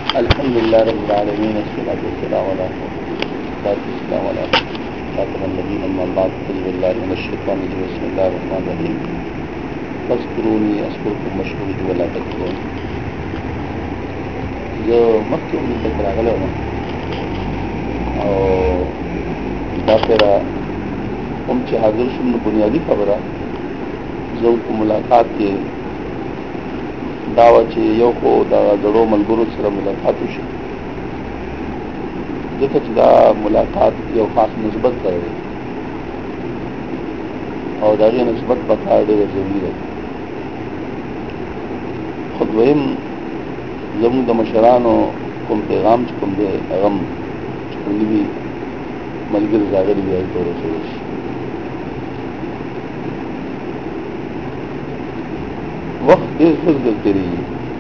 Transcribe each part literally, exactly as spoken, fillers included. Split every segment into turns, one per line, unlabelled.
अल्हम्दुलिल्लाह रब्बिल आलमीन अस्सलातु वस्सलामु अला रसूलिल्लाह व अला खातमिन नबिय्यीन अम्मा बाद बिस्मिल्लाहि मिनश शैतानिर रजीम बिस्मिल्लाहिर रहमानिर रहीम फज़कुरूनी अज़कुरकुम वशकुरू वला तकफुरून। जो मक्के में तक रागले हो और दाखिरा हम चे हाजिर शुम बुनियादी खबरा जो को मुलाकात के दावा चे यो को दा जड़ो मलगुरु सर मुलाकात शो जैसे दा मुलाकात यो खास नस्बत करे और दागी नस्बत बता दे जरूरी है। खुद वहीम जमू द मशरानो कुम पैगाम चुकुम दे अगम चुकुम भी मलगिर जागर भी आई तो रसूल वक्त देर फिर देखते रही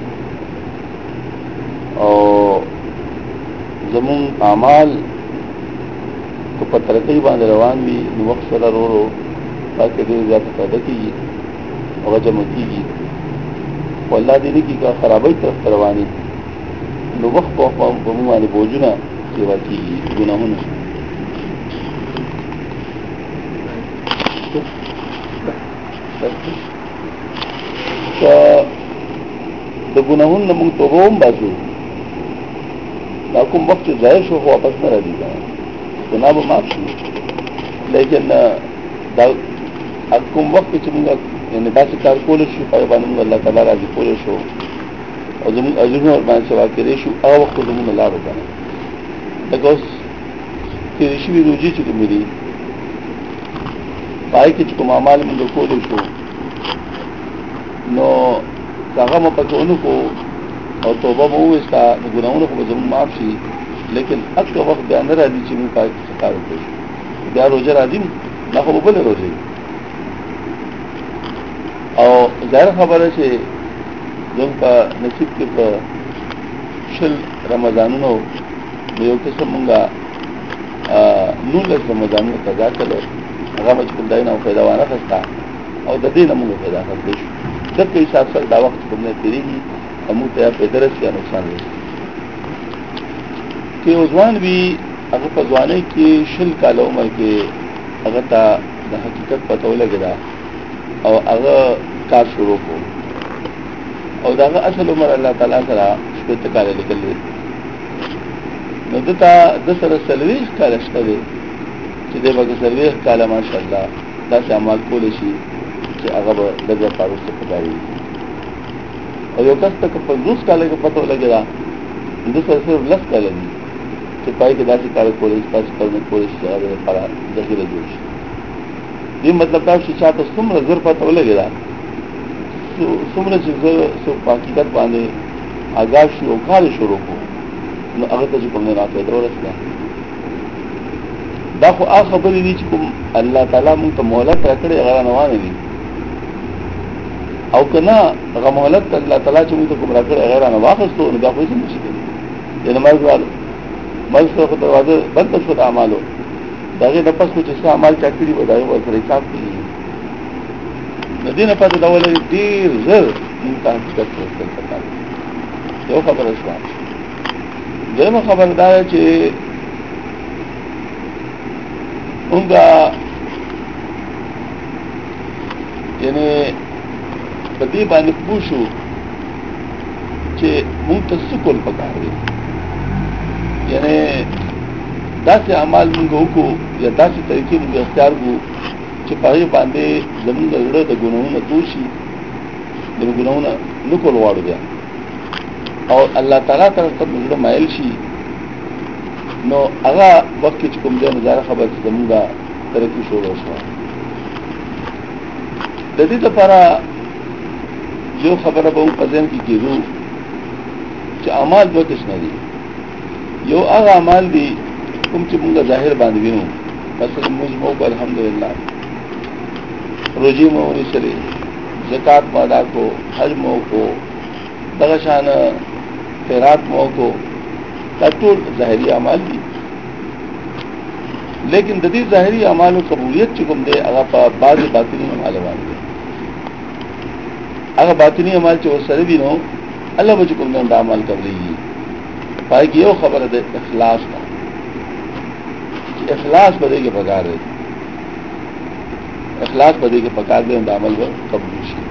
और जमून आमाल तो पत्रकई बांध रवान भी वक्त सरा रो रो ताकि देर ज्यादा पैदा की और जमा की अल्लाह दीनी की का खराबी तरफ करवानी नो वक्त बमू वाले बोझुना सेवा की गुनाहों द गुनाहों नमूंग तो रोम बाजू नाकुम वक्त जायश हो वापस न रह दीगा गुनाह वो माफ की लेकिन अकुम वक्त चुनूंगा यानी दासी कार कोलिश पाए बानूंगा अल्लाह ताला राजी कोलिश हो और जमुन अजुर्म और मान सेवा के रेशु आ वक्त जमुन लाड़ होगा बिकॉज तेरेशी भी रोजी चुकी मेरी पाए के चुको मामाल में कोलिश हो नो कागा मपकों को और तोबा मऊ इसका गुनाहों को जमुन माफ सी लेकिन अब का वक्त बयान राजी चुनू पाए की सकार हो क्या रोजा राजी ना हो बोले रोजे और ज़ाहिर खबर है से जब का नसीब के पर शिल रमजानुनो यो किस्म मंगा नूलस रमजानुनो कजा चले अगर कुल दाइना पैदावाना खस्ता और ददी नमूंगा पैदा करते जब के हिसाब से दा वक्त तुमने तेरी ही अमू तया पैदरस या नुकसान ले कि उजवान भी अगर पजवाने की शिल काला उम्र के अगर ता हकीकत पता लगेगा और अगर कार शुरू को और अगर असल उम्र अल्लाह ताला सरा श्वेत काले निकल ले नदता दसर सलवीह काले करे सीधे बाकी सलवीह काला माशाअल्लाह दास अमाल कोलेशी कि अगर दर्जा पारुस से पकारी और यो कस तक पंजूस काले का पता लगेगा दसर सिर्फ लस काले नहीं कि पाई के दासी काले कोलेश पास करने कोलेश अगर पारा जखीरे जोश ये मतलब था शिक्षा तो सुम्र जर पता लगेगा सुम्र चीज़ सो हकीकत बांधे आगाज शुरू काल शुरू को न अगर तो तुमने ना पैदा हो रहा दाखो आ खबर ही नहीं तुम अल्लाह ताला मुंह तो मोहलत रखड़े अगर नवाने नहीं और कना अगर मोहलत अल्लाह ताला चुम तो कुम रखड़े अगर नवाखस तो उनका कोई मुश्किल ये नमाज वाल मर्ज को दरवाजे बंद शुदा अमाल हो दागे नफस कुछ इसका अमाल चाकरी बताए और फिर हिसाब की नदी नफस दवाले देर जर इनका हकीकत से पता जो खबर है इसका जो मैं खबरदार है कि उनका यानी बदी बाने पूछो कि मुंतसुकुल पकार यानी दासी अमाल मुंगो को या दासी तरीके मुंगे अख्तियार को चिपाही बांधे जमीन गड़े तो गुनाहों न दोषी जब गुनाहों न नुकोल वाड़ गया और अल्लाह ताला तरफ तब मुझे माइल शी नो अगा वक्त की चुकुम दे नजारा खबर से जमूंगा तरक्की शोर होशवा ददी तो पारा जो खबर अब उन पजेन की गिरू कि अमाल दो किस्म दी यो आगा अमाल भी तुम चुमुंगा जाहिर बांधवी हूँ मसलन मुझमो को अल्हम्दुलिल्लाह रोजी मो चले ज़कात मादा को हज मो को दगशान खैरात मो को तटुल ज़ाहिरी अमाल दी लेकिन ददी ज़ाहिरी अमाल कबूलियत चुकुम दे अगर बाज़ बातिनी अमाल वाले अगर बातिनी अमाल चो सर भी नो अल्लाह बचुकुम दे अमाल कबली پای کې یو خبره ده اخلاص ده، اخلاص بده کې پکار دی، اخلاص بده کې پکار دی، د عمل قبول شي.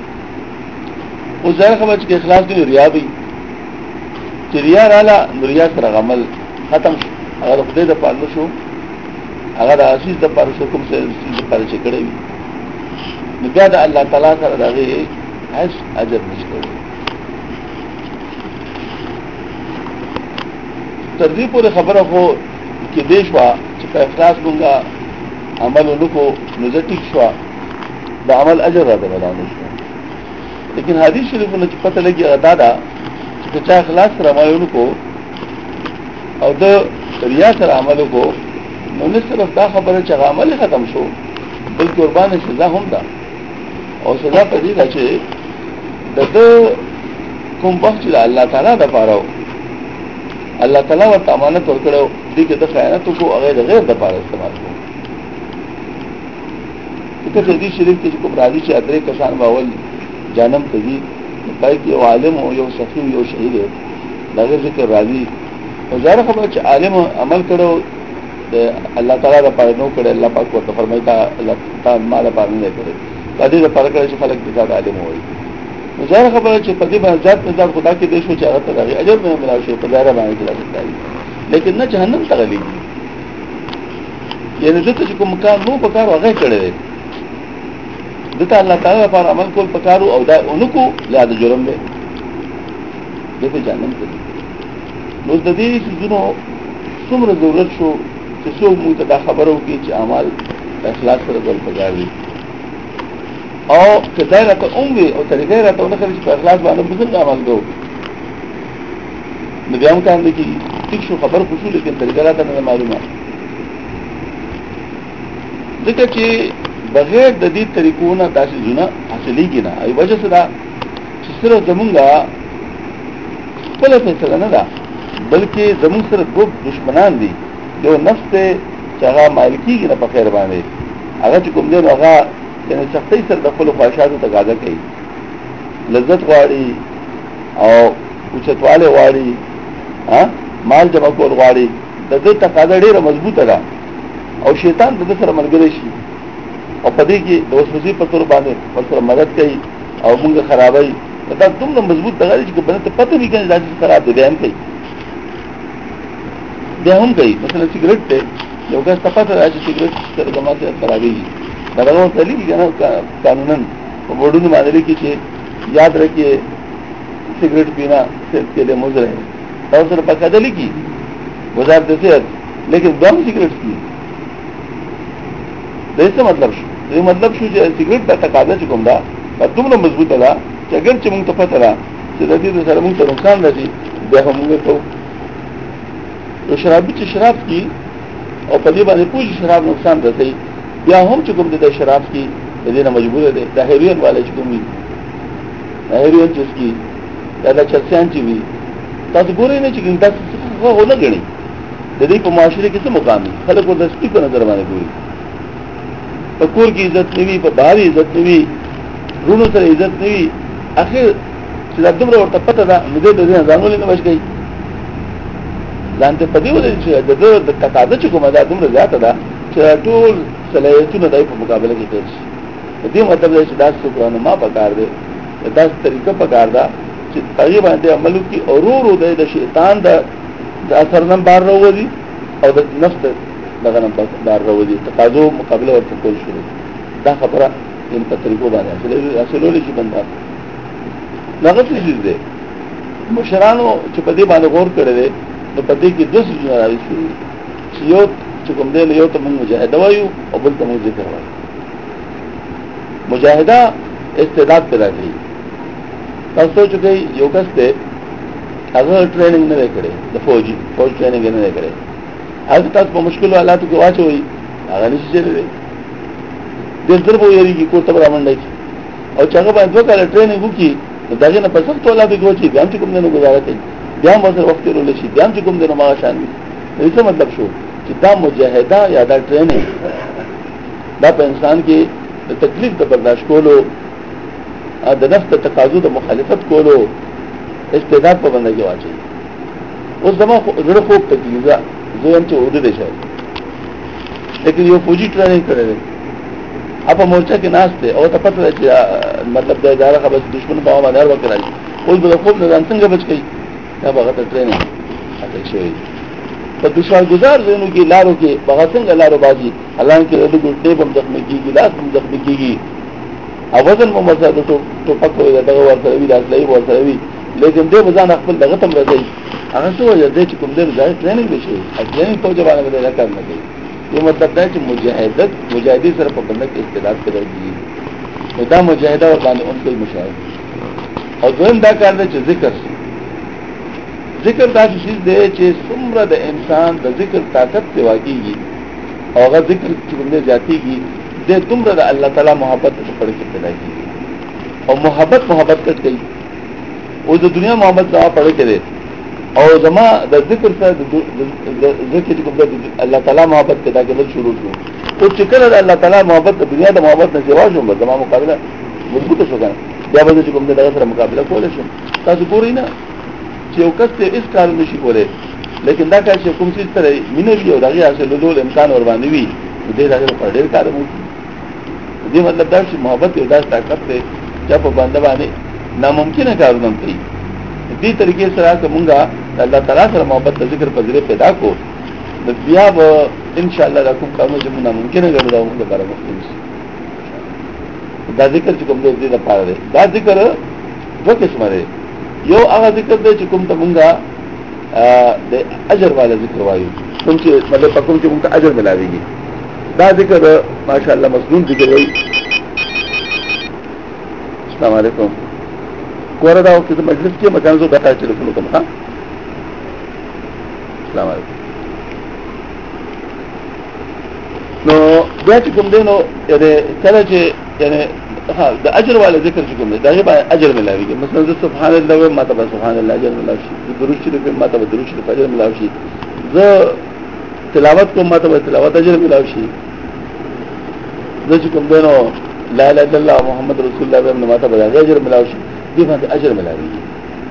او ځای خبره چې اخلاص دی ریا وي، چې ریا رااله ریا سره عمل ختم شو، هغه خدای د پاره شو، هغه د عزیز د پاره شو، کوم څه د پاره چې کړی وي نو بیا د الله تعالی سره دغه هیڅ اجر نشته. تر دې پورې خبره خو کې دې شوه چې په اخلاص مونږه عمل ونکو نو زه ټیک شوه، د عمل اجر راته ملانه شو. لیکن حدیث شریفونه چې پته لګي هغه دا ده چې که چا اخلاص سره عمل ونکو او د ریا سره عمل وکړو نو نه صرف دا خبره چې عمل ختم شو بلکې قربان سزا هم ده. او سزا په دې ده چې د کوم وخت چې الله تعالی د پاره الله تعالی ورته امانت ورکړو دې کې د خیانت کو هغه د غیر د پاره استعمال کوو. دغه حدیث شریف کې کوم راځي چې درې کسان باول جانم ته دي، پای کې یو عالم او یو سخی یو شهید دی، دغه ذکر راځي. او ځکه خبره چې عالم عمل کړو د الله تعالی لپاره نو کړي، الله پاک ورته فرمایي تا الله تعالی مال لپاره نه کړي، دا دې لپاره کړي چې خلک دې عالم وي. نو ځکه خبره چې په دې باندې ذات په ذات خدا کې دې شو چې هغه ته اجر نه ملای شي، په ځای باندې راځي، لیکن نه جهنم ته غليږي. یعنی دته چې کوم کار نو په کار هغه کړي دی، دته الله تعالی لپاره عمل کول پکارو او دا اونکو لا د جرم دی، دته جهنم ته. نو د دې څه څومره ضرورت شو چې څو موږ ته دا خبرو کې چې اعمال اخلاص سره ګل پکاري او کدا راته اومي او طریقې راته ونه کوي چې په اخلاص باندې بزرګ عمل کوو. نو بیا هم کاند کې ټیک شو خبر خو شو، لیکن طریقې راته نه معلومه، ځکه چې بغیر د دې طریقو نه داسې ځونه حاصلېږي نه. ای وجه څه ده چې صرف زمونږه خپله فیصله نه ده بلکې زمونږ سره دوه دشمنان دي. یو نفس ته چې هغه مایل کېږي نه په خیر باندې، هغه چې کوم دی نو هغه یعنې سختۍ سره د خپلو خواهشاتو تقاضا کوي، لذت غواړي او اوچتوالی غواړي، مال جمع کول غواړي، د دې تقاضا ډېره مضبوطه ده او شیطان د دې سره ملګری شي او په دې کې د وسوسې په تور باندې ورسره مدد کوي او موږ خرابوي. دا دومره مضبوط دغه دی چې بنه ته پته وي کنه دا چې خراب دی، بیا هم کوي بیا هم کوي. مثلا سیګریټ ته یو کس ته پته راځي سیګریټ سره د ماته خرابېږي، دا هغه ته لیکي کنه قانونا په بورډونو باندې لیکي چې یاد رکھیے سیګریټ پینا صحت के लिए मुजर है، और सर बाकायदा लिखी वजारत सेहत, लेकिन दम सिगरेट की दे मतलब शो ये मतलब शो जो सिगरेट का तकाजा चुकम दा और तुम लोग मजबूत दा कि अगर चमुंग तो पता ला कि रदी तो सर मुंग तो नुकसान रही बे हम तो तो शराबी च शराब की और पदी बाने पूछ शराब नुकसान रही या हम चुकम दे शराब की देना मजबूर है दा हेरोइन वाले चुकमी हेरोइन जिसकी दादा चर्चान ची भी तब बुरे नहीं चिकन दस हो न गणी ददी को माशरे के मुकाम है खलक को दस्ती को नजर माने कोई पकूर की इज्जत नहीं हुई बाहरी इज्जत नहीं हुई रूनों से इज्जत नहीं हुई आखिर सीधा दुमरा और पता था मुझे दे जानवले ने बच गई जानते पति वो तकादा चुको मजा दुमरा जाता था टोल सलाहियतों ने दाई पर मुकाबले की पेश दे मतलब है दास से कुरान मां पकार दे दास तरीका पकार दा چې هغه باندې عملو کې اورور د شیطان د اثر نن بار راوځي او د نفس دغه نن بار راوځي تقاضو مقابله ورته کول شروع دا خبره ان په طریقو باندې اصل اصلول شي بندا هغه څه دي مشرانو چې په دې باندې غور کړی نو په دې کې د څه راځي چې یو چې کوم دی یو ته موږ مجاهده وایو او بل ته موږ ذکر وایو. مجاهده استعداد پیدا کوي. تاسو سوچ کې یو کس ته هغه ټریننګ نه وکړي د فوجي فوج ټریننګ نه وکړي هغه تاسو په مشکل حالاتو کې واچوي هغه نشي چلے د ضرب یې کو ته راوندای او چې هغه باندې وکړه ټریننګ وکړي دغه نه په سخت حالاتو کې وچی ځان چې کوم نه گزاره کوي بیا هم وسره وخت ورول شي ځان چې کوم نه ما شان وي څه مطلب شو چې دا مجاهده یا دا ټریننګ دا په انسان کې تکلیف د برداشت کولو د نفس د تقاضو د مخالفت کولو استعداد په باندې واچي اوس زما زړه خوب ته کیږي زه هم چې وده دي شي لیکن یو فوجي ټریننګ کړی اپا مورچا کې ناس ته او ته پته ده چې مطلب د اداره خبر دشمن په باندې هر وخت راځي اوس به خوب نه ځان څنګه بچ کی دا هغه ته ټریننګ اته شوی په دشمن گزار زینو کې لارو کې هغه څنګه لارو بازي حالان کې د ګډې بم زخمي کیږي لاس بم زخمي کیږي او وزن مو مساده ته ټوپک وي دغه ورته وی داس لای ورته وی لیکن دې بزان خپل دغه تم راځي هغه څه وایي چې کوم دې ځای ټریننګ وشي ټریننګ په ځوانه باندې کار نه کوي یہ مطلب دا چې مجاهدت مجاهدی سره په بنده کې استعداد پیدا کیږي نو دا مجاهده ور باندې اون کوئی مشاهد او دویم دا کار دی چې ذکر ذکر دا شي دی چې څومره د انسان د ذکر طاقت دی واقعي او هغه ذکر چې باندې ذاتيږي د دومره د الله تعالی محبت څخه پړ کې پیدا کیږي او محبت محبت کوي او د دنیا محبت دا پړ کې دی او زما د ذکر سره د ذکر کوم د الله تعالی محبت پیدا کېدل شروع شو او چې کله د الله تعالی محبت د دنیا د محبت نه سوا شو زما مقابله مضبوطه شو کنه بیا به چې کوم د دغه سره مقابله کولای شم تاسو ګورئ نه چې یو کس ته هیڅ کار نشي کولای لیکن دا کار چې کوم څه سره مینه وي او دغه حاصلولو امکان ور باندې وي دې دغه په ډېر کار مو دې مطلب دا چې محبت یو داس طاقت دی چې په باندې باندې ناممکنه کارونه کوي دې طریقې سره کومه الله تعالی سره محبت د ذکر په ذریعہ پیدا کو د بیا به ان شاء الله دا کوم کارونه چې ناممکنه ګرځاو موږ لپاره ممکن شي دا ذکر چې کوم دې لپاره دی دا ذکر دوه قسمه دی یو هغه ذکر دی چې کوم ته مونږه د اجر والا ذکر وایو کوم چې مطلب په کوم چې مونږ ته اجر ملاويږي دا ذکر ماشاءالله مسنون ذکر وایي السلام علیکم کوره دا وخت د مجلس کې مکان زو بتا ټلیفون کوم ها السلام علیکم نو بیا چې کوم دینو یعنی کله چې یعنی ها د اجر والا ذکر چې کوم دی دا به اجر ملاويږي مثلا سبحان الله و ما تبارك سبحان الله اجر ملاوي شي درود شریف ما تبارك درود شریف اجر ملاوي شي زه تلاوت کوم ما تبارك تلاوت اجر ملاوي شي زه چې کوم دینو لا اله الا الله محمد رسول الله و ما تبارك اجر ملاوي شي دې باندې اجر ملاويږي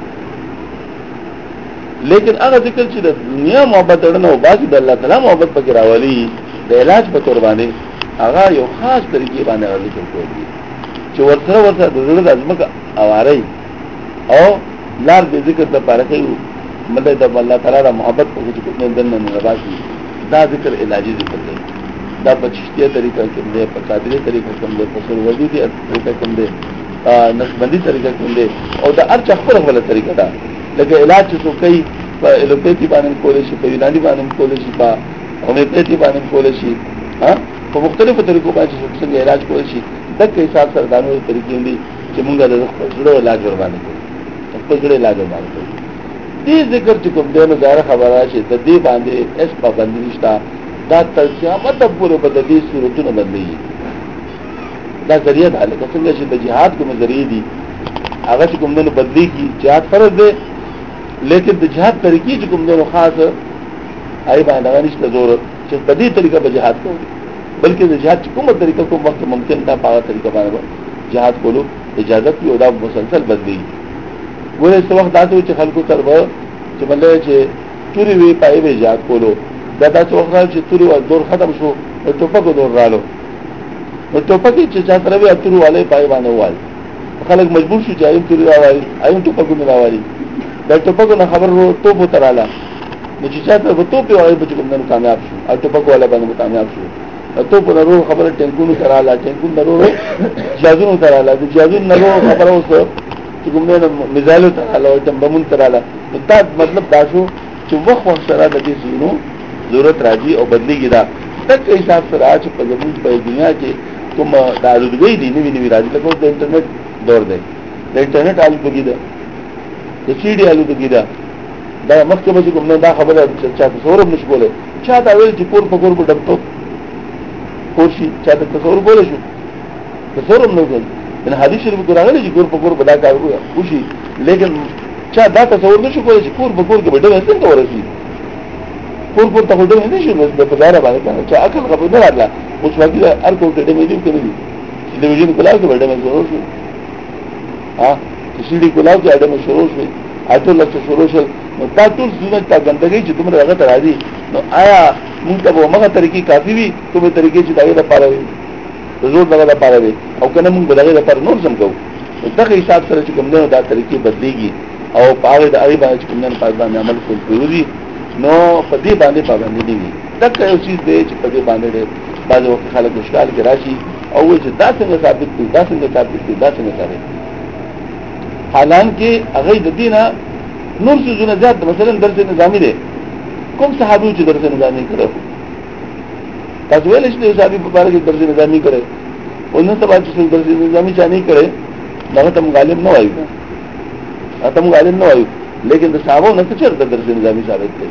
لیکن هغه ذکر چې د دنیا محبت ورنه او باقي د الله تعالی محبت پکې راولي د علاج په تور باندې هغه یو خاص طریقې باندې ذکر کوي چې ورته ورته د زړه د ازمکه اواري او لار د ذکر د پاره کوي مله د الله تعالی د محبت په چې کوم دنه نه راشي دا ذکر علاجي ذکر دی دا په چشتیه طریقه کې دی په قادری طریقه کې دی په سر وجودي طریقه کې دی نقشبندي طریقه کې دی او دا هر څه خپل خپل طریقه ده لکه علاج چې کوي په الوپیتي باندې کولای شي په یوناني باندې کولای شي په هومیوپیتي باندې کولای شي ها په مختلفو طریقو باندې څنګه علاج کولای شي دغه حساب سره دانو طریقې دي چې موږ د زړه علاج ور باندې کوو په زړه علاج ور باندې کوو دې ذکر چې کوم دنه ظاهر خبره شي د دې باندې اس پابندي نشته دا تر قیامت پورې په دې صورتونو باندې دا ذریعہ ده لکه څنګه چې د جهاد کوم ذریعہ دي هغه چې کوم دنه بدلی کی جهاد فرض ده لیکن د جهاد طریقې چې کوم دنه خاص آی باندې نشته زور چې په دې طریقه به جهاد کوي بلکې د جهاد کومه طریقه کوم وخت ممکن دا په طریقه باندې جهاد کولو اجازه یو دا مسلسل بدلی ګوره څو وخت داسې چې خلکو تر و چې بلې چې توري وی پای به جهاد کولو دا داسې وخت چې توري و دور ختم شو او ټوپک دور رالو نو ټوپک چې چا سره وی توري والے پای باندې وای خلک مجبور شو چې ایم توري راوړي ایم ټوپک نه راوړي دا ټوپک نه خبر وو ټوپ تراله نو چې چا ته ټوپ وای به کوم نه کامیاب شو او ټوپک والا باندې کامیاب شو ته په نورو خبره ټینګونو تراله ټینګون نورو جازونو تراله د جازون نورو خبره اوسه چې کوم نه مثالو تراله او تمبمون تراله دا مطلب دا شو چې وخت وخت سره د دې زینو ضرورت راځي او بدلیږي دا تک حساب سره چې په زموږ په دنیا کې کوم د آلودګۍ دي نوی نوی راځي لکه د انټرنیټ دور دی د انټرنیټ آلودګۍ ده د سی ډي آلودګۍ ده دا مخکې به کوم نه دا خبره چې تصور نشو کولای چا دا ویل چې کور په کور په ډبټو کوشي چا ته تصور کولای شو تصور نه کول ان حدیث شریف کې راغلی چې کور په کور بدا کار کوشي لیکن چا دا تصور نشو کولای چې کور په کور کې بډه څنګه ورسي کور کور ته وډه نه شي نو په لار باندې چې عقل خبر نه راځي اوس واقعي هر کوم ته دې دې کوي چې د وجود کلاو کې بډه مې شروع شو ها چې دې کلاو کې اډه مې شروع شو اته لکه شروع شو نو دا ټول سونه تا ګندګي چې تمره هغه راځي نو آیا موږ ته به هغه طریقې کافي وي کومه طریقې چې دغه لپاره وي زور دغه لپاره وي او کنه موږ دغه لپاره نور سم کوو دغه حساب سره چې کوم نه دا طریقې بدليږي او په هغه د هغه باندې کوم نه په باندې عمل کول ضروري نو په دې باندې پابندي نه وي دا یو چیز دی چې په دې باندې بعض وخت خلک مشکل کې راشي او چې دا څنګه ثابت دي دا څنګه ثابت دي دا څنګه ثابت حالانکه هغه د دینه نور څه زیات مثلا درس نظامی دی کوم صحابي چې درس نظامی کړو تاسو ویل چې صحابي په اړه کې درس نظامی کړي او نن سبا چې درس نظامی چا نه کړي دا ته غالب نه وایي ته غالب نه وایي لیکن د صحابو نه څه چرته درس نظامی ثابت دي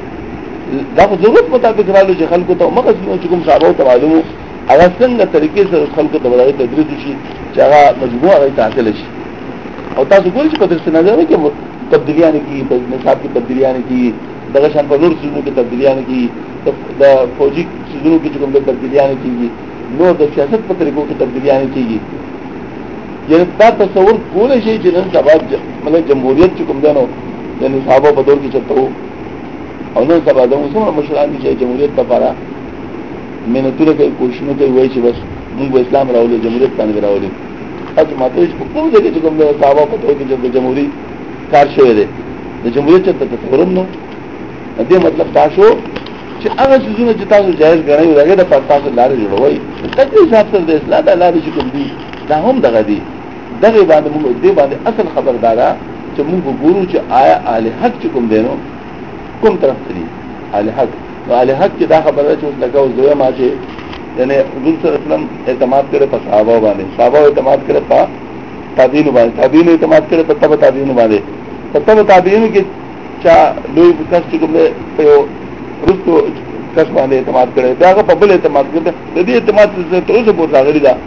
دا خو ضرورت مطابق رالو چې خلکو ته مغز چې کوم صحابو ته معلومو هغه څنګه طریقې سره خلکو ته ولایت تدریس شي چې هغه مجموعه غي حاصل شي او تاسو ګورئ چې په درس نظامی کې تبدیلیاں کی نصاب کی تبدیلیاں کی دغه شان په نور سيزونو کې تبدیلیاں کی د فوجي سيزونو کې کوم تبدیلیاں کیږي نور د سیاست په طریقو کې تبدیلیاں کیږي یعنی دا تصور کولای شي چې نن سبا مطلب جمهوریت چې کوم دنو یعنی صحابه په دور کې چلته او نن سبا د مسلمان مشران چې جمهوریت لپاره مهنتونه کوي کوششونه کوي وایي چې بس موږ اسلام راولو جمهوریت باندې راولو اته ماته چې کوم ځای کې کوم صحابه په دور کې چې جمهوریت کار شوی دی د جمهوریت ته تصورم نو دې مطلب تاسو چې هغه څه چې تاسو جایز غواړئ هغه د تاسو لارې جوړوي تاسو حساب سره د اسلام د لارې چې کوم دي دا هم دغه دي دغه باندې موږ دې باندې اصل خبردارا چې موږ ګورو چې آیا اهل حق چې کوم دینو کوم طرف دي اهل حق او اهل حق چې دا خبره چې لګاو زوی ما چې یعنی حضور صلی الله علیه وسلم اعتماد کړي په صحابه باندې صحابه اعتماد کړي په تابعین باندې تابعین اعتماد کړي په تبع تابعین باندې په تبع تابعین کې چا لوی کس چې کوم په رستو کس باندې اعتماد کړي دا هغه په بل اعتماد کړي د دې اعتماد څخه تر اوسه پورې راغلي دا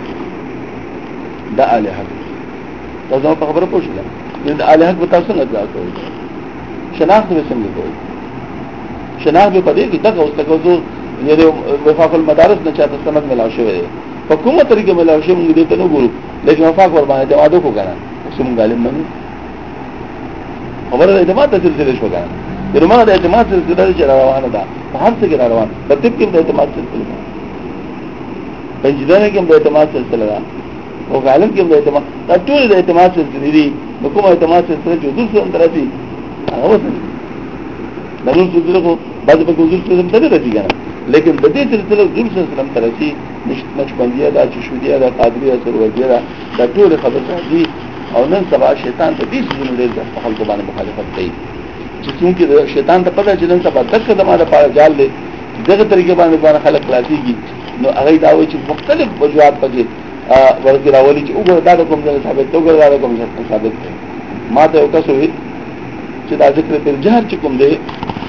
دا اهل حق تاسو په خبره پوښتنه د اهل حق په تاسو نه ځا کوي شناخت به څنګه کوي شناخت به پدې کې دغه اوس تاسو یعنی وفاق المدارس نه چاته سند ملاو شوی دی په کومه طریقه ملاو شوی موږ دې ته نه ګورو لیکن وفاق ور باندې اعتماد وکړو کنه اوس موږ غالب نه خبره اعتماد ته سلسله شو کنه درمانه د اعتماد سلسله چې روانه ده په هر څه کې روان په طب کې د اعتماد سلسله ده په انجینرینګ کې د اعتماد سلسله ده او عالم کې د اعتماد ټول د اعتماد سلسله دي نو کومه اعتماد سلسله چې حضور صلی الله علیه وسلم هغه وته د حضور سلسله کو بعد په حضور صلی الله علیه وسلم ته راځي کنه لیکن د دې سلسله حضور صلی الله علیه وسلم ته راځي نشبندیه دا چشودیه دا قادریه سروجیه دا ټول خبر راځي او نن سبا شیطان ته دې څه ډېر د خلکو باندې مخالفت کوي چې څنګه شیطان ته پته چې نن سبا دغه دماغه لپاره جال دی دغه طریقې باندې باندې خلک راځيږي نو هغه دا وایي چې مختلف وجوهات پکې ورته راولي چې وګوره دا کوم ځای ثابت وګوره دا کوم ځای ثابت ما ته یو تاسو وی چې دا ذکر په جهر چې کوم دی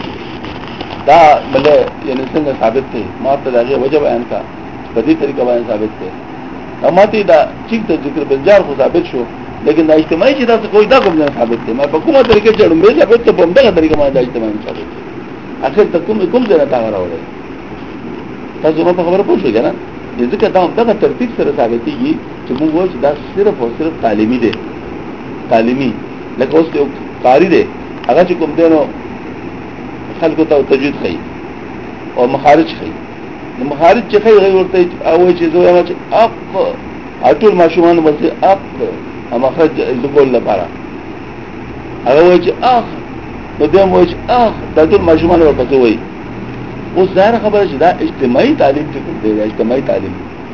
دا بل یعنی څنګه ثابت دی ما ته دا وجه بیان کا په دې طریقه باندې ثابت دی اما ته دا چې ذکر په جهر خو ثابت شو لیکن دا اجتماعي چې تاسو کوئی دا کوم نه ثابت دی ما په کومه طریقه چې موږ ثابت ته په دغه طریقه باندې اجتماعي ثابت دی اخر ته کوم کوم ځای ته راوړل تاسو نو په خبره پوښتنه کنه ځکه دا دغه ترتیب سره ثابتېږي چې موږ وایو چې دا صرف او صرف تعلیمي دی تعلیمي لکه اوس یو قاری دی هغه چې کوم دینو خلکو ته تجوید کوي او مخارج کوي نو مخارج چې کوي هغه ورته او چې زوی چې اپ اټول ماشومان ورته اپ مخرج ذکر لپاره هغه وایي چې اخ نو دیم وایي چې اخ دا ټول ماشومان ورته وایي اوس ظاهر خبره چې دا اجتماعي تعلیم څه کوم دی اجتماعي تعلیم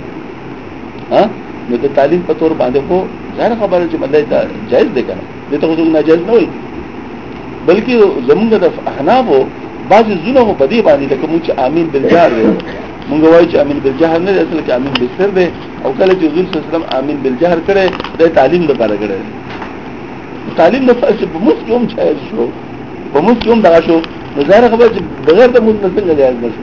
ها نو د تعلیم په تور باندې خو ظاهر خبره چې مله دا جایز دی کنه دې ته خو ناجایز نه وایي بلکې زمونږ د احنافو بعض زونه په دې باندې لکه موږ چې امین بالجهر دی موږ وایو چې امین بالجهر نه اصل کې امین بالسر دی او کله چې حضور صلی الله علیه وسلم امین بالجهر کړي د تعلیم لپاره کړي تعلیم لپاره چې په موږ کوم جایز شو په موږ کوم دا شو ظاهر خبره چې بغیر د موږ نه څنګه جایز نشو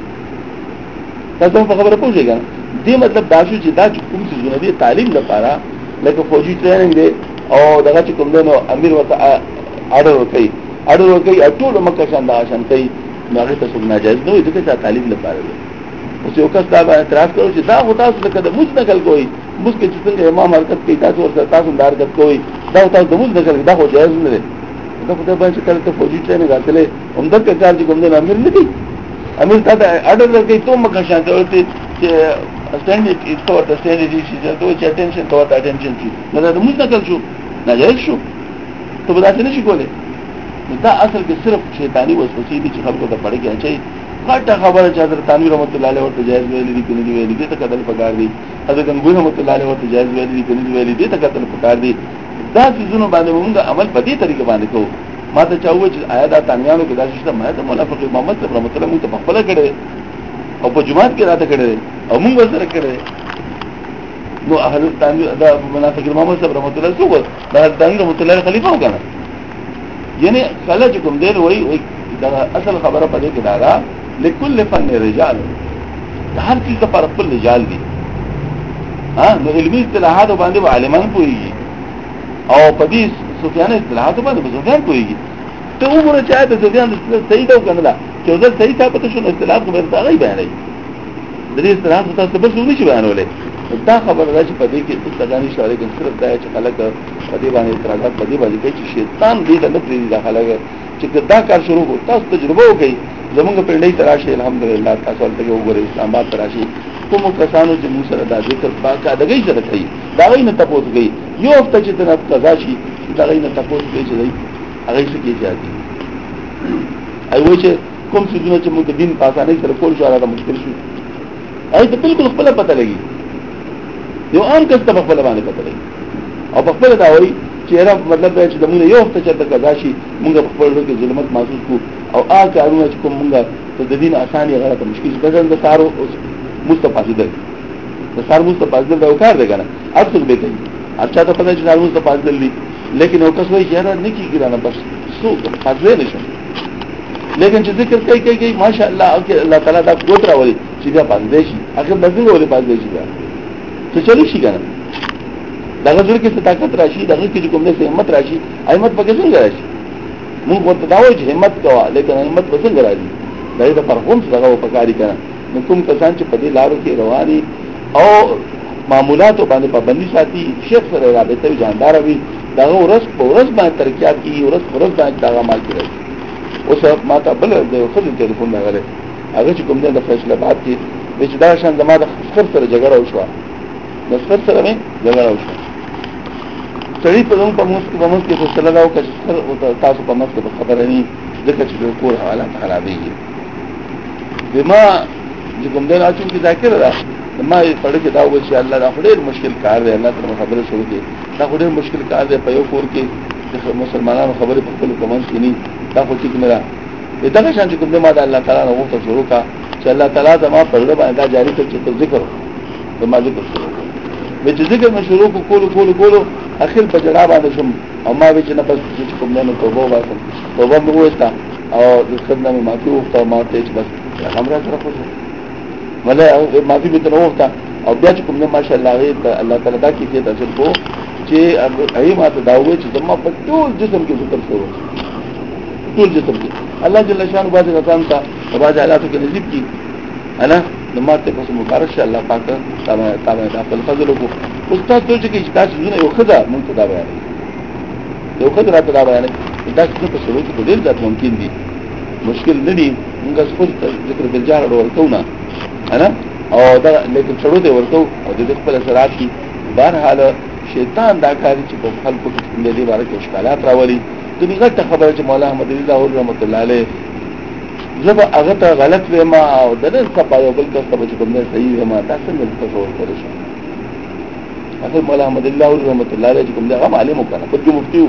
تاسو په خبره پوښیږئ کنه دې مطلب دا شو چې دا کوم څه زونه دي تعلیم لپاره لکه فوجي ټریننګ دی او دغه چې کوم نو امیر ورته اډر ورکړي اډر ورکړي ټول مکه شان دا شان کوي نو هغه ته ناجایز نه وي ځکه چې تعلیم لپاره دی اوس یو کس دا اعتراض کوي چې دا هوتا څه کده موږ نقل کوي موږ کې چې څنګه امام حرکت کوي تاسو ورته تاسو حرکت کوي دا تاسو د موږ نقل دا خو جایز نه دی دا په باندې کله ته فوجي ټرین غاتلې هم د کار چې کوم نه امیر نه دی امیر ته اډر ورکړي ته مکه شانته ورته چې سټانډرډ ایتو ورته سټانډرډ شي چې ته چې اټینشن ته ورته اټینشن شي نه دا موږ نقل شو ناجایز شو ته به تاسو نشي کولای دا اصل کې صرف شیطانی وسوسې دي چې خلکو ته پړې کې اچي غټه خبره چې حضرت تنویر رحمت الله علیه ورته جایز ویلي دي کني ویلي دي ته کتل پکار دي حضرت گنگوی رحمت الله علیه ورته جایز ویلي دي کني ویلي دي ته کتل پکار دي دا څه باندې موږ عمل په دې طریقه باندې کوو ما ته چاوي چې آیا دا تانیانو کې دا شته ما ته منافق محمد رحمت الله موږ ته په خپل کړه او په جمعات کې راته کړه او موږ سره کړه نو اهل تانویر دا منافق محمد رحمت الله څو دا تانویر رحمت الله خلیفہ وکړه یعنی کله چې کوم دین وای وای دا اصل خبره پدې کې دا لكل فن رجال هر څه لپاره خپل رجال دي ها نو علمي اصطلاحات باندې عالمان پويږي او پدې سفیان اصطلاحات باندې سفیان پويږي ته وګوره چې دا سفیان صحیح دا کنه چې دا صحیح ثابت شو اصطلاحات خبره دا غي بیانې د دې اصطلاحات تاسو به څه نشي بیانولې دا خبره راځي پدې کې استغانی شوړې کې صرف دا چې خلک پدې باندې اعتراضات پدې باندې کوي چې شیطان دې ته نه پریږي دا خلک چې دا کار شروع کو تاسو تجربه وکړئ زمونږ په دې تراشي الحمدلله تاسو ته وګورئ اسلام آباد تراشي کوم کسانو چې موږ سره دا ذکر پاکه دغې سره کوي دا غي نه تاسو کوي یو هفته چې تنه قضا شي دا غي نه تاسو کوي چې دی هغه څه کې ځاتي ایو چې کوم څه چې موږ د دین په اسانۍ سره کول شو هغه مشکل شو اې ته بالکل خپل پته لګي یو ان کس ته خپل باندې پته لګي او خپل دا وایي چې را مطلب دا چې موږ یو هفته چې قضا شي موږ خپل ورته ظلمت محسوس کو او هغه کارونه چې کوم موږ د دین اساني غلطه مشکل بدل د سارو مستفاضل د سار مستفاضل دا کار دی کنه اصل به کوي اچھا ته پته چې سار مستفاضل دي لیکن او کس وایي چې را نه کیږي نه بس سو فاضل نشو لیکن چې ذکر کوي کوي ماشاءالله او الله تعالی دا قوت راولي چې بیا باندې شي اخر باندې ولې باندې شي بیا څه چلو شي کنه دا غوړ کې طاقت راشي دا کې کوم نه همت راشي همت پکې څنګه راشي موږ ورته دا وایو چې همت کوه لیکن همت به څنګه راځي دا د پرفورم څنګه وپکاري کنه نو کوم کسان چې په دې لارو کې رواني او معمولات باندې پابندي ساتي شیخ سره رابطه جاندار وي دا ورس په ورس باندې ترکیات کی ورس ورس باندې دا عمل کوي اوس ما ته بل د خپل ټلیفون راغله هغه چې کوم د فیصله بعد کې چې دا شان زما د خپل سره جګړه وشوه د خپل سره مې جګړه وشوه سړي په کوم په موږ کې په موږ کې فیصله راو کړ چې تاسو په موږ کې خبره نه ځکه چې کور حالات خرابېږي بما چې کوم دین اچو کې ذکر را ما پړ کې دا و چې الله دا ډېر مشکل کار دی الله تعالی خبره شروع کړي دا ډېر مشکل کار دی په یو کور کې د مسلمانانو خبره په خپل کومن کې نه دا خو ټیک نه را دا شان چې کوم ما د الله تعالی نو ته شروع کا چې الله تعالی زما پر باندې جاری کړ چې ذکر د ما ذکر شروع مې چې ذکر مې شروع کو کول کول کول اخر په جړا باندې شم او ما به چې نه پس چې کوم نه توبه واسم توبه مې وستا او د خدمت مې معافي وکړه ما ته چې بس همرا سره خو ولا معافي به تر وخته او بیا چې کوم نه ماشاءالله الله تعالی دا کې ته تاسو کو چې هغه ما ته دا وې چې زما په ټول جسم کې ذکر شروع ټول جسم کې الله جل شانه باندې غتان تا باج حالاتو کې نصیب کی انا نماته پس مبارک شه الله پاک تابع تابع خپل فضل کو استاد ته چې تاسو نه یو خدا مونږ ته دا بیان یو خدا راته دا بیان دا څه په شروع کې ډېر ځات ممکن دي مشکل نه دي موږ خپل ذکر د جار ورته نه انا او دا لیکن شروع دی ورته او د خپل سرات کی بهر حال شیطان دا کاری چې په خلکو کې د دې باره کې اشکالات راولي دغه غټه خبره چې مولا احمد الله رحمت الله علیه زب هغه ته غلط وېما او دغه صفه یو بل څه چې کوم نه صحیح وېما تاسو نه تصور کړئ اخر مولا احمد الله رحمت الله علیه کوم دغه عالم وکړه په دې مفتي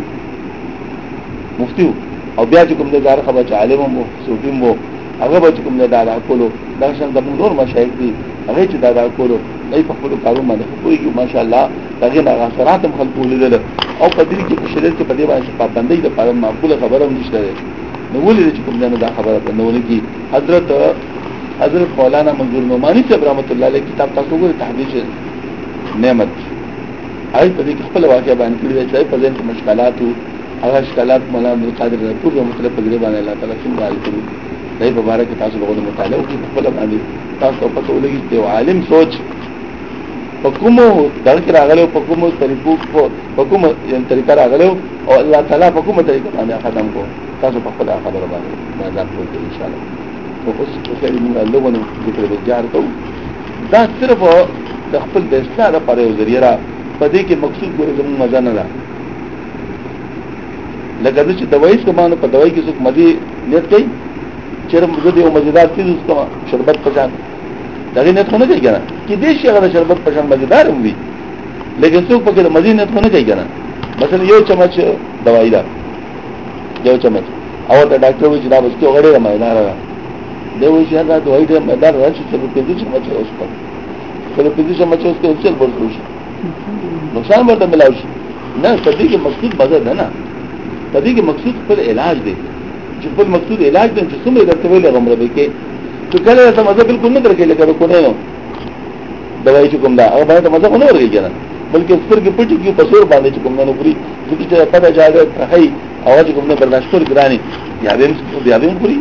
مفتي او بیا چې کوم دغه خبره چې عالم مو صوفي مو هغه به کوم نه دا کولو دا څنګه د نور مشایخ دي هغه چې دا دا کولو دای په خپل کارو باندې کوي ماشاءالله دغه نه غفرات هم خلق ولیدل او په دې کې په شریعت کې په دې باندې پابندۍ د پاره معقوله خبره هم نشته نو ولې چې کوم نه دا خبره په نوونه کې حضرت حضرت مولانا منظور نعمانی صاحب رحمت الله علیه کتاب تاسو وګورئ تحدیث نعمت هغه په دې خپل واقعي باندې کړی چې په ځین مشکلات او هغه مشکلات مولانا عبد القادر رپور رحمت الله په دې باندې الله تعالی څنګه حل کړی دای په باره کې تاسو وګورئ مطالعه وکړئ خپل باندې تاسو په ټولګي کې عالم سوچ په کومو دغه کې راغلو په کومو طریقو په کومو طریقه راغلو او الله تعالی په کومه طریقه باندې ختم کو تاسو په خپل خبره باندې دا ځان کوی ان شاء الله او اوس په دې موږ لوګونو ذکر به جار کوو دا صرف د خپل د اصلاح لپاره یو ذریعہ را پدې کې مقصود ګورې زموږ مزه نه ده لکه چې دوايي سمانه په دوايي کې څوک مزي نیت کوي چیرې موږ دې یو مزیدار چیز وکړو شربت پچان دغه نیت نه کوي کنه چې دې شي هغه شربت پچان مزیدار وي لیکن څوک په کې مزي نیت نه کوي کنه مثلا یو چمچ دوايي دا یو چمچ او ته ډاکټر وایي چې دا بس کې غړې مایدار را دی وایي چې دا دوايي دې مایدار راشي چې په دې چمچ اوس په کله په دې چمچ اوس کې اصل ورکړو شي نقصان ورته ملاوي شي نه صدې کې مقصود مزه ده نه صدې کې مقصود خپل علاج دی چې خپل مقصود علاج دی چې څومره درته ویل غمره به کې چې کله ته مزه بالکل نه درکې لکه کو نه نو دوايي چې کوم دا هغه باندې مزه نه ورګي کنه بلکې سترګې پټې کې په سور باندې چې کوم نه پوری چې پته جاګه هي اواز کوم نه برداشت ګرانی یا به بیا به پوری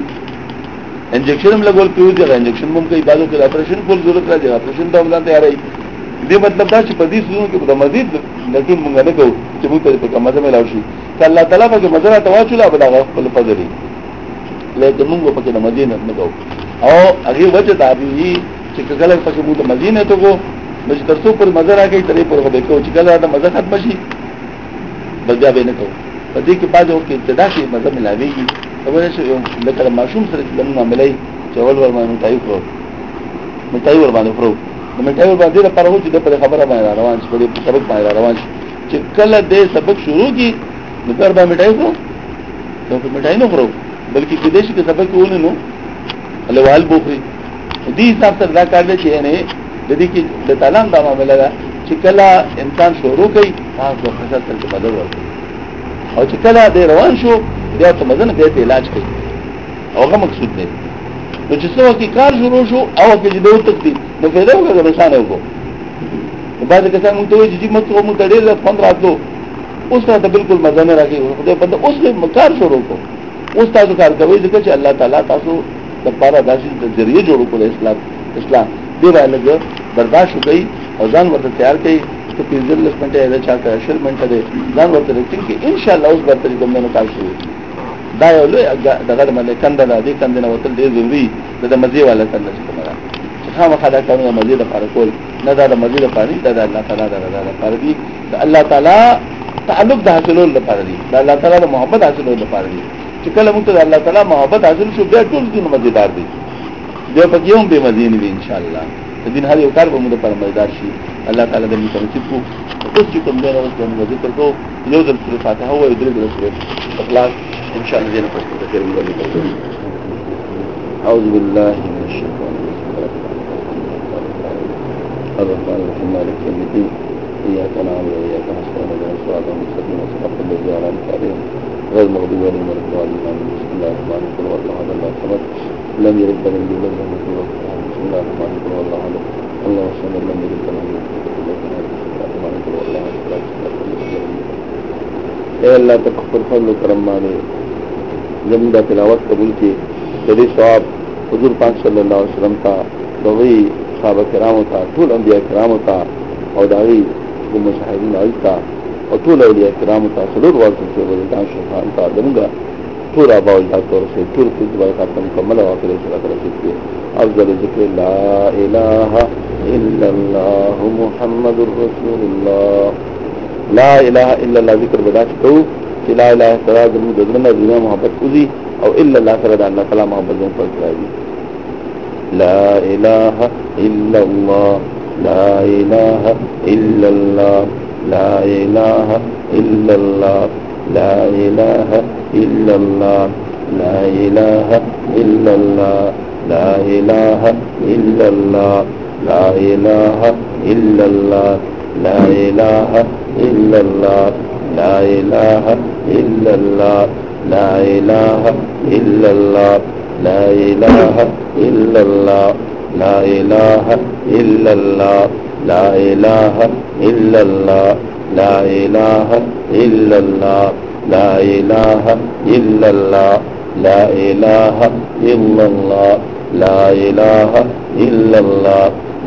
انجکشن هم لګول پیو دی انجکشن هم کوي بعضو کې اپریشن کول ضرورت راځي اپریشن ته ولته تیارې دې مطلب دا چې په دې سونو کې د مزید لټون مونږ نه کوو چې موږ ته په مزه ملاوي شي ک الله تعالی په مزه تواچل به دا خپل فضل لیکن موږ په کې د مدینه نه کوو او هغه وجه دا دی چې کله په کې موږ د مدینه ته کو نو چې ترڅو پر مزه راکې ترې پر به کوو چې کله دا مزه ختم شي بیا به نه کوو په دې کې بعضو کې ابتدا کې مزه ملاويږي خبره شو لکه معشوم سره چې موږ عملي چې اول ور باندې تایو کړو متای ور باندې پرو نو متای ور باندې لپاره و چې د په خبره باندې روان شي په سبق باندې روان شي چې کله دې سبق شروع کی نو پر باندې متای وو نو په متای نه ورو بلکې کې دې چې سبق ونه نو الوال بوخري دې حساب سره دا کار دی چې نه د دې کې د تعلم دا معاملې ده چې کله انسان شروع کوي تاسو په خاصه سره بدل ورکړي او چې کله دې روان شو بیا ته مزنه دې علاج کوي هغه مقصود دی نو چې څو کې کار شروع شو او کې دې دوه تک دي نو پیدا وکړه نشانه وکړو بعد کسان مونږ ته وایي چې موږ ته موږ ډېر پندرہ راتلو اوس ته بالکل مزه نه راځي خدای په اوس کار شروع کو اوس تاسو کار کوي ځکه چې الله تعالی تاسو د پاره داسې د ذریعہ جوړ کړو اسلام اسلام دې راځي برداشت کوي او ځان ورته تیار کوي چې په ځل منټه یا چا کا شل منټه دې ځان ورته رټینګ کې ان شاء الله اوس به ترې کوم نه کار شروع دا یو لوی دغه باندې کنده دا دې کنده نه وتل ډېر ضروري د مزي والا کنده څه کومه خامخا دا کارونه مزي د لپاره کول نه دا د مزي لپاره دا د الله تعالی د رضا لپاره دي د الله تعالی تعلق د حاصلولو لپاره دي د الله تعالی د محبت حاصلولو لپاره دي چې کله موږ د الله تعالی محبت حاصل شو بیا ټول دین مزیدار دي بیا په یوم به مزین وي ان شاء الله د دین هر یو کار به موږ لپاره مزیدار شي الله تعالی دې موږ نصیب کو اوس چې کوم دی اوس موږ ذکر کوو یو د سورۃ فاتحه او درې د سورۃ اخلاص ان شاء الله دې په تفسیر موږ اعوذ بالله من الشیطان الرحمن الرحيم مالك يوم الدين إياك نعبد وإياك نستعين اهدنا الصراط المستقيم صراط الذين أنعمت عليهم غير المغضوب عليهم ولا الضالين بسم الله الرحمن الرحيم قل هو الله أحد الله الصمد لم يلد ولم يولد ولم يكن له كفوا أحد بسم الله الرحمن الرحيم قل هو الله أحد الله الصمد لم يلد ولم يولد ولم يكن له كفوا أحد اے اللہ تکفر فضل و کرم مانے زمین دا تلاوت قبول کی دے ثواب حضور پاک صلی اللہ علیہ وسلم کا دوی صحابہ کرام تا ټول انبیاء کرام تا او داوی کوم مشاهدین آی تا او ټول اولیاء کرام تا څلور ورته چې ولدان شفاعت تا دغه ټول اباول دا تور سي ټول په دې باندې مکمل او اخر سره راځي افضل ذکر لا اله الا الله محمد رسول الله لا اله الا الله ذکر بدات کو چې لا اله الا الله د دنیا د محبت کوزي او الا الله سره د الله تعالی محبت زموږ پر راځي لا إله إلا الله لا إله إلا الله لا إله إلا الله لا إله إلا الله لا إله إلا الله لا إله إلا الله لا إله إلا الله لا إله إلا الله لا إله إلا الله لا إله إلا الله لا إله إلا الله لا إله إلا الله لا إله إلا الله لا إله إلا الله لا إله إلا الله لا إله إلا الله لا إله إلا الله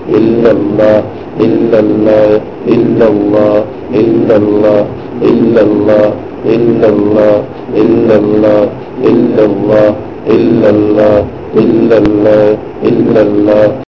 इल्लल्लाह इल्लल्लाह इल्लल्लाह इल्लल्लाह इल्लल्लाह इल्लल्लाह इल्लल्लाह इल्लल्लाह इल्लल्लाह इल्लल्लाह इल्लल्लाह